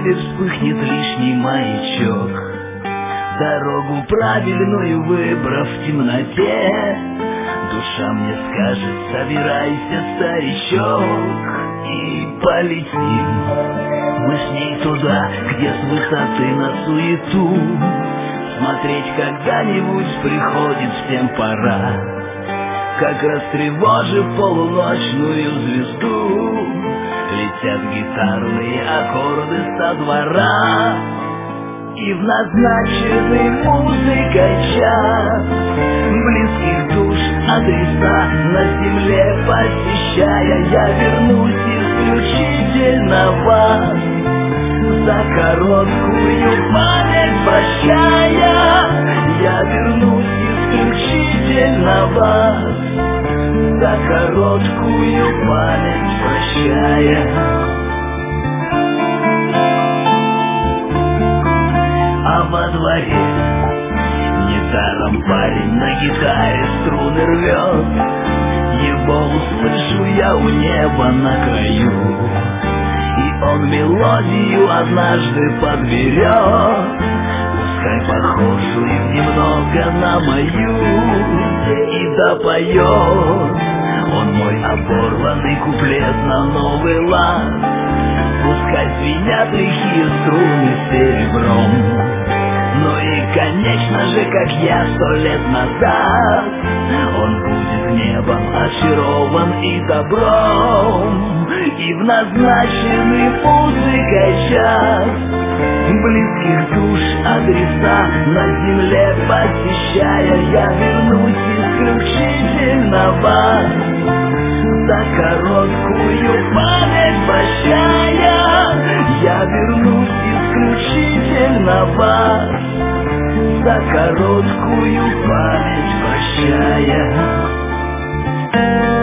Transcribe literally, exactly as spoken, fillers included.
или вспыхнет лишний маячок, дорогу правильную выбрав в темноте, душа мне скажет: собирайся, старичок, и полетим мы с ней туда, где с высоты на суету смотреть когда-нибудь приходит всем пора. Как растревожив полуночную звезду, летят гитарные аккорды со двора, и в назначенный музыкой час близких душ адреса на земле посещая, я вернусь исключительно вас, за короткую память прощая. Я вернусь исключительно вас, за короткую память прощая. А во дворе недаром парень на гитаре струны рвет, его услышу я у неба на краю, и он мелодию однажды подберет, пускай похожую немного на мою, и допоет он мой оборванный куплет на новый лад. Пускай звенят лихие струны серебром, ну и, конечно же, как я сто лет назад, он будет небом очарован и добром, и в назначенный музыкой час близких душ адреса на земле посещая, я вернусь исключительно вас, за короткую память прощая. Я вернусь исключительно вас, за короткую память прощая.